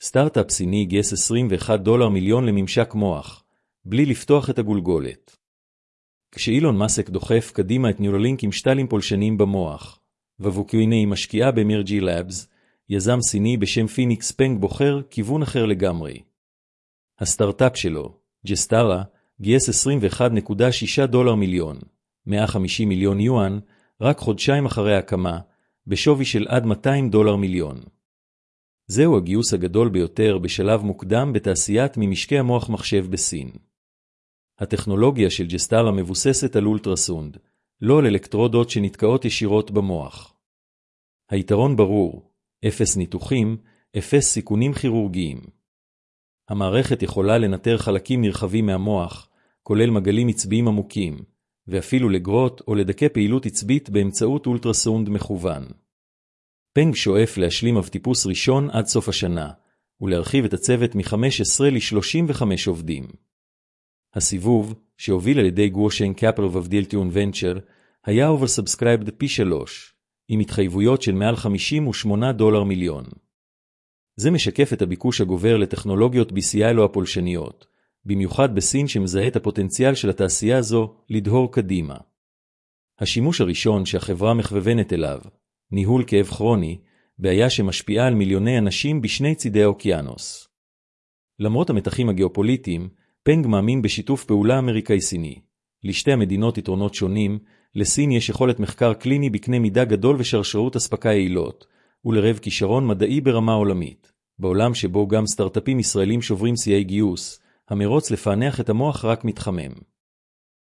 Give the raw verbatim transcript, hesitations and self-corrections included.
סטארט-אפ סיני גייס עשרים ואחד דולר מיליון לממשק מוח, בלי לפתוח את הגולגולת. כשאילון מאסק דוחף קדימה את ניורלינק עם שתלים פולשניים במוח, ווקיוני משקיעה במרג'י לאבס, יזם סיני בשם פיניקס פנג בוחר כיוון אחר לגמרי. הסטארט-אפ שלו, ג'סטארה, גייס עשרים ואחד נקודה שישה דולר מיליון, מאה וחמישים מיליון יואן, רק חודשיים אחרי ההקמה, בשווי של עד מאתיים דולר מיליון. זהו הגיוס הגדול ביותר בשלב מוקדם בתעשיית ממשקי המוח מחשב בסין. הטכנולוגיה של ג'סטארה מבוססת על אולטרסונד, לא על אלקטרודות שנתקעות ישירות במוח. היתרון ברור, אפס ניתוחים, אפס סיכונים כירורגיים. המערכת יכולה לנטר חלקים נרחבים מהמוח, כולל מגלים עצביים עמוקים, ואפילו לגרות או לדכא פעילות עצבית באמצעות אולטרסונד מכוון. פנג שואף להשלים אבטיפוס ראשון עד סוף השנה, ולהרחיב את הצוות מ-חמש עשרה ל-שלושים וחמישה עובדים. הסיבוב, שהוביל על ידי גושן קפיטל ובדילטיון ונצ'ר, היה oversubscribed פי שלוש, עם התחייבויות של מעל חמישים ושמונה דולר מיליון. זה משקף את הביקוש הגובר לטכנולוגיות בי סי איי או הפולשניות, במיוחד בסין שמזהה את הפוטנציאל של התעשייה הזו לדהור קדימה. השימוש הראשון שהחברה מכוונה אליו, ניהול כאב כרוני, בעיה שמשפיעה על מיליוני אנשים בשני צידי האוקיינוס. למרות המתחים הגיאופוליטיים, פנג מאמין בשיתוף פעולה אמריקאי-סיני. לשתי המדינות יתרונות שונים, לסין יש יכולת מחקר קליני בקנה מידה גדול ושרשרות אספקה יעילות, ולרב כישרון מדעי ברמה עולמית. בעולם שבו גם סטארט-אפים ישראלים שוברים שיאי גיוס, המרוץ לפענח את המוח רק מתחמם.